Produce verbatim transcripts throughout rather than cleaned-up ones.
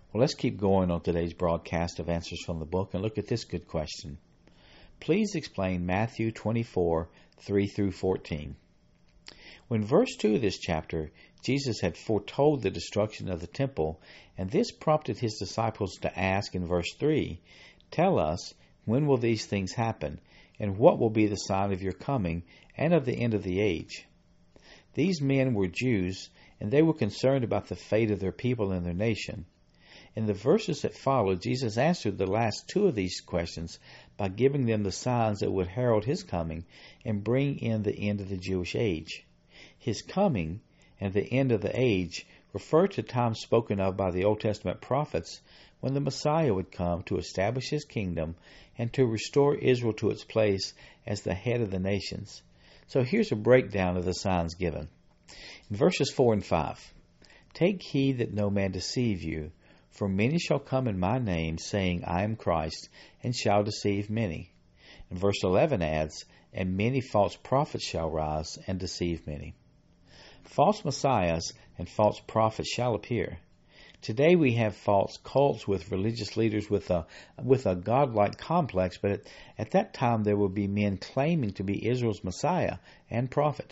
Well, let's keep going on today's broadcast of Answers from the Book and look at this good question. Please explain Matthew twenty-four, three through fourteen. When verse two of this chapter, Jesus had foretold the destruction of the temple, and this prompted his disciples to ask in verse three, "Tell us, when will these things happen, and what will be the sign of your coming and of the end of the age?" These men were Jews, and they were concerned about the fate of their people and their nation. In the verses that follow, Jesus answered the last two of these questions by giving them the signs that would herald his coming and bring in the end of the Jewish age. His coming and the end of the age refer to times spoken of by the Old Testament prophets when the Messiah would come to establish his kingdom and to restore Israel to its place as the head of the nations. So here's a breakdown of the signs given. In verses four and five, "Take heed that no man deceive you, for many shall come in my name, saying, I am Christ, and shall deceive many." And verse eleven adds, "And many false prophets shall rise, and deceive many." False messiahs and false prophets shall appear. Today we have false cults with religious leaders with a with a godlike complex, but at, at that time there will be men claiming to be Israel's Messiah and prophet.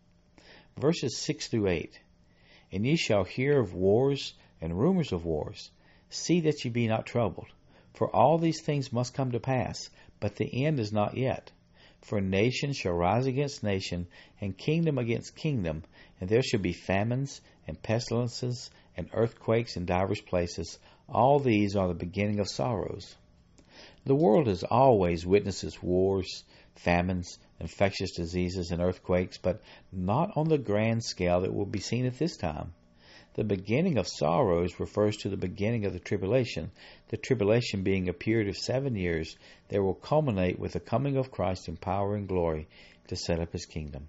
Verses six through eight, "And ye shall hear of wars and rumors of wars. See that ye be not troubled. For all these things must come to pass, but the end is not yet. For nation shall rise against nation, and kingdom against kingdom, and there shall be famines, and pestilences, and earthquakes in divers places. All these are the beginning of sorrows." The world has always witnessed wars, famines, infectious diseases, and earthquakes, but not on the grand scale that will be seen at this time. The beginning of sorrows refers to the beginning of the tribulation, the tribulation being a period of seven years that will culminate with the coming of Christ in power and glory to set up his kingdom.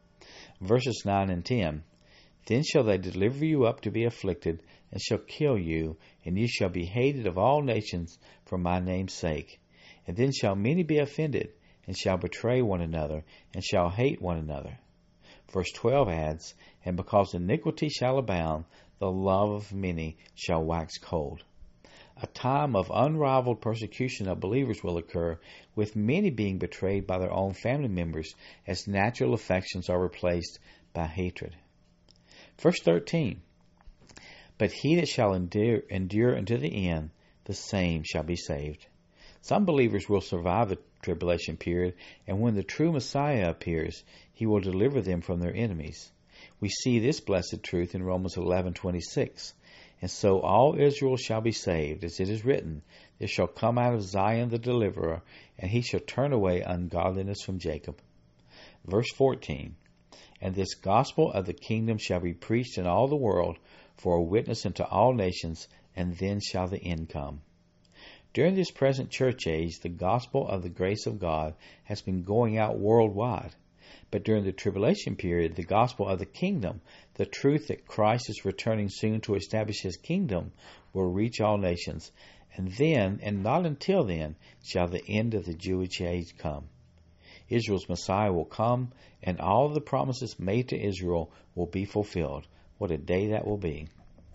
Verses nine and ten, "Then shall they deliver you up to be afflicted, and shall kill you, and ye shall be hated of all nations for my name's sake. And then shall many be offended, and shall betray one another, and shall hate one another." Verse twelve adds, "And because iniquity shall abound, the love of many shall wax cold." A time of unrivaled persecution of believers will occur, with many being betrayed by their own family members as natural affections are replaced by hatred. Verse thirteen, "But he that shall endure, endure unto the end, the same shall be saved." Some believers will survive the tribulation period, and when the true Messiah appears, he will deliver them from their enemies. We see this blessed truth in Romans eleven twenty-six. "And so all Israel shall be saved, as it is written, There shall come out of Zion the deliverer, and he shall turn away ungodliness from Jacob." Verse fourteen, "And this gospel of the kingdom shall be preached in all the world for a witness unto all nations, and then shall the end come." During this present church age, the gospel of the grace of God has been going out worldwide. But during the tribulation period, the gospel of the kingdom, the truth that Christ is returning soon to establish his kingdom, will reach all nations. And then, and not until then, shall the end of the Jewish age come. Israel's Messiah will come, and all of the promises made to Israel will be fulfilled. What a day that will be.